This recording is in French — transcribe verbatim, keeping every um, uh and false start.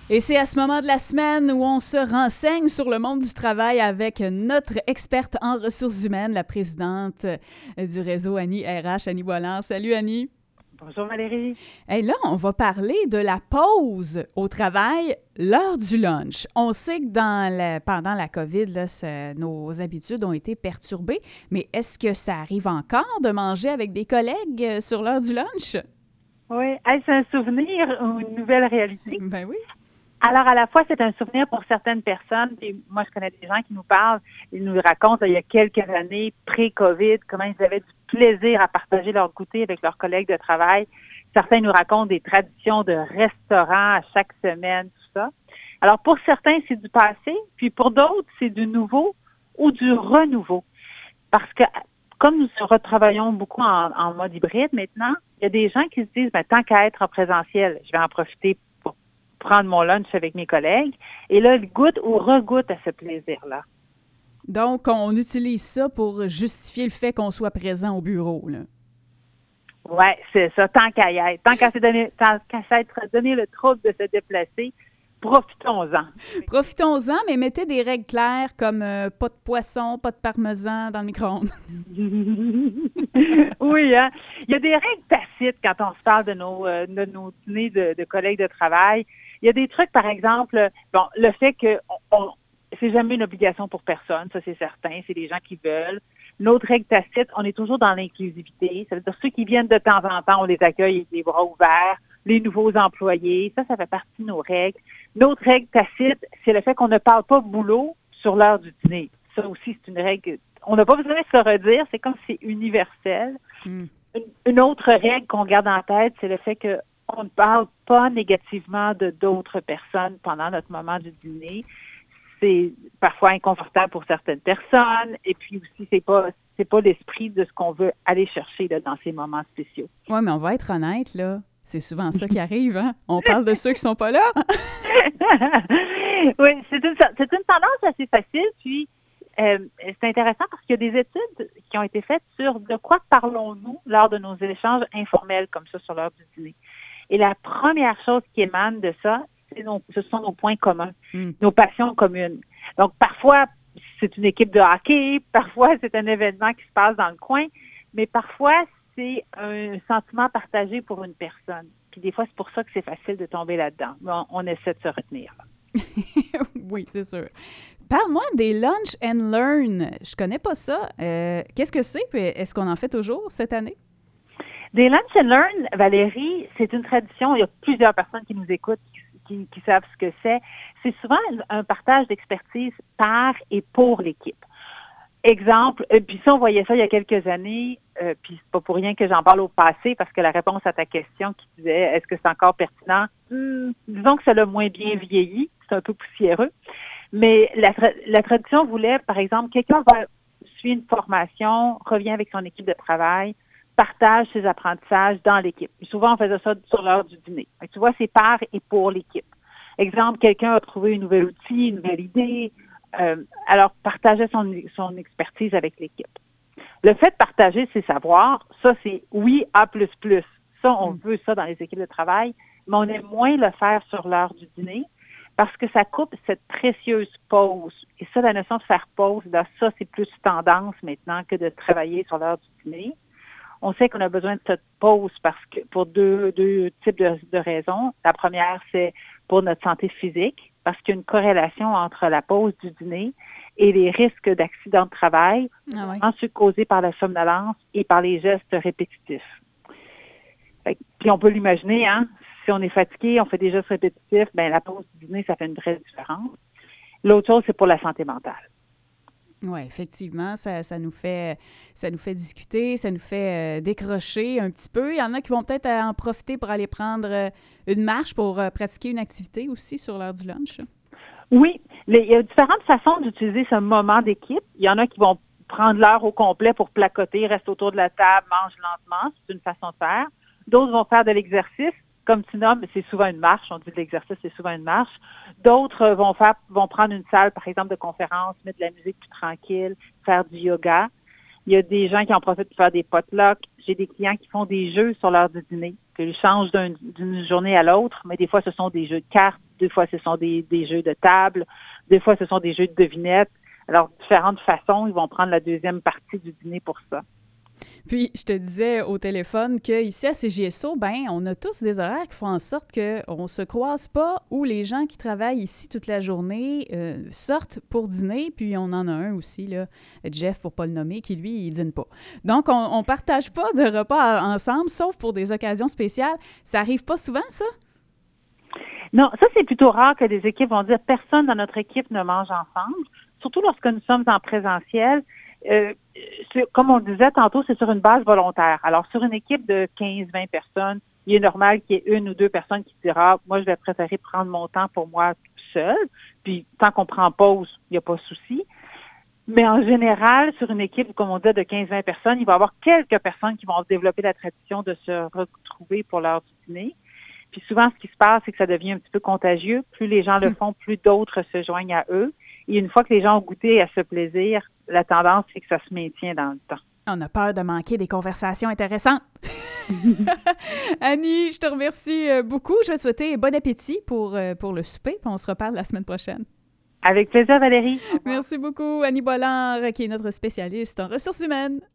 Et c'est à ce moment de la semaine où on se renseigne sur le monde du travail avec notre experte en ressources humaines, la présidente du réseau Annie R H, Annie Boilan. Salut Annie. Bonjour Valérie. Et là, on va parler de la pause au travail, l'heure du lunch. On sait que dans la, pendant la COVID, là, nos habitudes ont été perturbées, mais est-ce que ça arrive encore de manger avec des collègues sur l'heure du lunch? Oui, est-ce un souvenir ou une nouvelle réalité? Ben oui. Alors, à la fois, c'est un souvenir pour certaines personnes. Puis moi, je connais des gens qui nous parlent, ils nous racontent, là, il y a quelques années, pré-COVID, comment ils avaient du plaisir à partager leur goûter avec leurs collègues de travail. Certains nous racontent des traditions de restaurants à chaque semaine, tout ça. Alors, pour certains, c'est du passé, puis pour d'autres, c'est du nouveau ou du renouveau. Parce que, comme nous retravaillons beaucoup en, en mode hybride maintenant, il y a des gens qui se disent, ben, tant qu'à être en présentiel, je vais en profiter pour prendre mon lunch avec mes collègues. Et là, ils goûtent ou regoûtent à ce plaisir-là. Donc, on utilise ça pour justifier le fait qu'on soit présent au bureau, là. Oui, c'est ça, tant qu'à y être. Tant qu'à se donner, tant qu'à s'être donné le trouble de se déplacer, profitons-en. Profitons-en, mais mettez des règles claires comme euh, pas de poisson, pas de parmesan dans le micro-ondes. Oui, hein? Il y a des règles tacites quand on se parle de nos, euh, de nos dîners de, de collègues de travail. Il y a des trucs, par exemple, bon, le fait que on, on, c'est jamais une obligation pour personne, ça c'est certain, c'est des gens qui veulent. L'autre règle tacite, on est toujours dans l'inclusivité. Ça veut dire ceux qui viennent de temps en temps, on les accueille avec les bras ouverts. Les nouveaux employés, ça, ça fait partie de nos règles. L'autre règle tacite, c'est le fait qu'on ne parle pas boulot sur l'heure du dîner. Ça aussi, c'est une règle. On n'a pas besoin de se redire, c'est comme si c'est universel. Mm. Une, une autre règle qu'on garde en tête, c'est le fait qu'on ne parle pas négativement de d'autres personnes pendant notre moment du dîner. C'est parfois inconfortable pour certaines personnes, et puis aussi, c'est pas c'est pas l'esprit de ce qu'on veut aller chercher là, dans ces moments spéciaux. Oui, mais on va être honnête, là. C'est souvent ça qui arrive, hein? On parle de ceux qui sont pas là. Oui, c'est une, c'est une tendance assez facile, puis euh, c'est intéressant parce qu'il y a des études qui ont été faites sur de quoi parlons-nous lors de nos échanges informels comme ça sur l'heure du dîner. Et la première chose qui émane de ça, c'est nos, ce sont nos points communs, mm. nos passions communes. Donc, parfois, c'est une équipe de hockey, parfois, c'est un événement qui se passe dans le coin, mais parfois, c'est un sentiment partagé pour une personne. Puis des fois, c'est pour ça que c'est facile de tomber là-dedans. Mais on, on essaie de se retenir. Oui, c'est sûr. Parle-moi des Lunch and Learn. Je connais pas ça. Euh, qu'est-ce que c'est? Puis est-ce qu'on en fait toujours cette année? Des Lunch and Learn, Valérie, c'est une tradition. Il y a plusieurs personnes qui nous écoutent qui, qui savent ce que c'est. C'est souvent un partage d'expertise par et pour l'équipe. Exemple, euh, puis ça, on voyait ça il y a quelques années, euh, puis c'est pas pour rien que j'en parle au passé, parce que la réponse à ta question qui disait « Est-ce que c'est encore pertinent? Hum, » disons que ça l'a moins bien vieilli, c'est un peu poussiéreux, mais la, tra- la tradition voulait, par exemple, quelqu'un va suivre une formation, revient avec son équipe de travail, partage ses apprentissages dans l'équipe. Et souvent, on faisait ça sur l'heure du dîner. Donc, tu vois, c'est par et pour l'équipe. Exemple, quelqu'un a trouvé un nouvel outil, une nouvelle idée, Euh, alors, partager son, son expertise avec l'équipe. Le fait de partager ses savoirs, ça, c'est oui, A plus plus. Ça, on mm. veut ça dans les équipes de travail, mais on aime moins le faire sur l'heure du dîner parce que ça coupe cette précieuse pause. Et ça, la notion de faire pause, là, ça, c'est plus tendance maintenant que de travailler sur l'heure du dîner. On sait qu'on a besoin de cette pause parce que pour deux, deux types de, de raisons. La première, c'est pour notre santé physique, parce qu'il y a une corrélation entre la pause du dîner et les risques d'accident de travail, ah oui. ensuite causés par la somnolence et par les gestes répétitifs. Fait, puis on peut l'imaginer, hein, si on est fatigué, on fait des gestes répétitifs, ben la pause du dîner, ça fait une vraie différence. L'autre chose, c'est pour la santé mentale. Oui, effectivement, ça, ça, nous fait, ça nous fait discuter, ça nous fait euh, décrocher un petit peu. Il y en a qui vont peut-être en profiter pour aller prendre euh, une marche pour euh, pratiquer une activité aussi sur l'heure du lunch. Oui, les, il y a différentes façons d'utiliser ce moment d'équipe. Il y en a qui vont prendre l'heure au complet pour placoter, rester autour de la table, mangent lentement, c'est une façon de faire. D'autres vont faire de l'exercice. Comme tu nommes, c'est souvent une marche. On dit que l'exercice, c'est souvent une marche. D'autres vont faire, vont prendre une salle, par exemple, de conférence, mettre de la musique plus tranquille, faire du yoga. Il y a des gens qui en profitent pour faire des potlucks. J'ai des clients qui font des jeux sur l'heure du dîner, qu'ils changent d'un, d'une journée à l'autre, mais des fois, ce sont des jeux de cartes, Des fois, ce sont des, des jeux de table. Des fois, ce sont des jeux de devinettes. Alors, différentes façons, ils vont prendre la deuxième partie du dîner pour ça. Puis, je te disais au téléphone qu'ici, à C J S O, ben, on a tous des horaires qui font en sorte qu'on ne se croise pas ou les gens qui travaillent ici toute la journée euh, sortent pour dîner. Puis, on en a un aussi, là, Jeff, pour ne pas le nommer, qui, lui, il dîne pas. Donc, on ne partage pas de repas ensemble, sauf pour des occasions spéciales. Ça arrive pas souvent, ça? Non, ça, c'est plutôt rare que des équipes vont dire « personne dans notre équipe ne mange ensemble », surtout lorsque nous sommes en présentiel. Euh, comme on le disait tantôt, c'est sur une base volontaire. Alors, sur une équipe de quinze vingt personnes, il est normal qu'il y ait une ou deux personnes qui dira « moi, je vais préférer prendre mon temps pour moi seul ». Puis, tant qu'on prend pause, il n'y a pas de souci. Mais en général, sur une équipe, comme on dit, de quinze vingt personnes, il va y avoir quelques personnes qui vont développer la tradition de se retrouver pour l'heure du dîner. Puis souvent, ce qui se passe, c'est que ça devient un petit peu contagieux. Plus les gens le font, plus d'autres se joignent à eux. Et une fois que les gens ont goûté à ce plaisir, la tendance, c'est que ça se maintient dans le temps. On a peur de manquer des conversations intéressantes. Annie, je te remercie beaucoup. Je vais te souhaiter bon appétit pour, pour le souper, puis on se reparle la semaine prochaine. Avec plaisir, Valérie. Merci beaucoup, Annie Bollard, qui est notre spécialiste en ressources humaines.